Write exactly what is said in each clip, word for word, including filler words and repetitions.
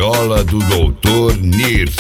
viola do doutor Nir.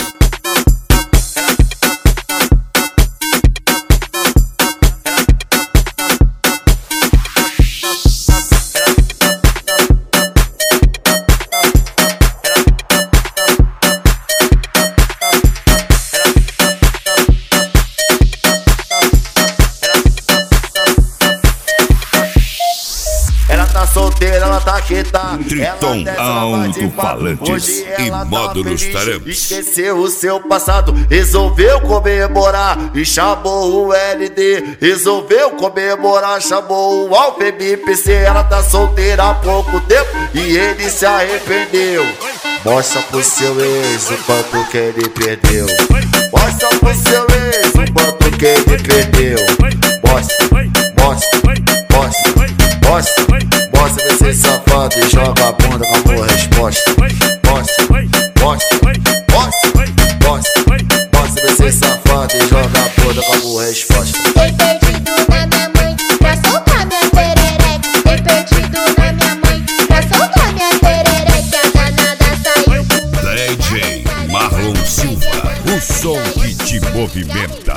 Solteira, ela tá que tá. Triton alto-falantes e módulos Taramps. Esqueceu o seu passado, resolveu comemorar e chamou o L D. Resolveu comemorar, chamou o Alfa M P C. Ela tá solteira há pouco tempo e ele se arrependeu. Mostra pro seu ex o quanto que ele perdeu. Mostra pro seu ex o quanto que ele perdeu. Mostra, mostra, mostra, mostra. Mostra você safado e joga a bunda com a boa resposta. Mostra, mostra, mostra, mostra. Mostra você safado e joga a bunda com a boa resposta. Foi perdido na minha mãe pra soltar minha perereca. Foi perdido na minha mãe pra soltar minha perereca. A danada saiu com D J Marlon Silva, o som que te movimenta.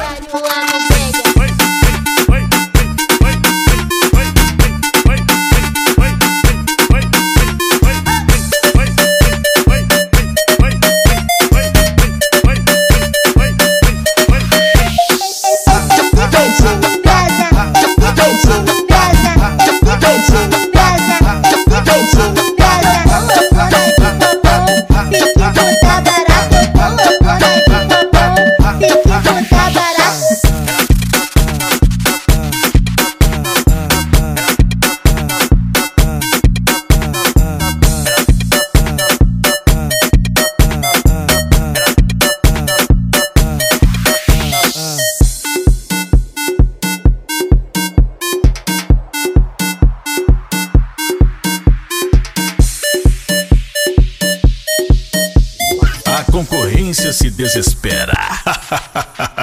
A concorrência se desespera.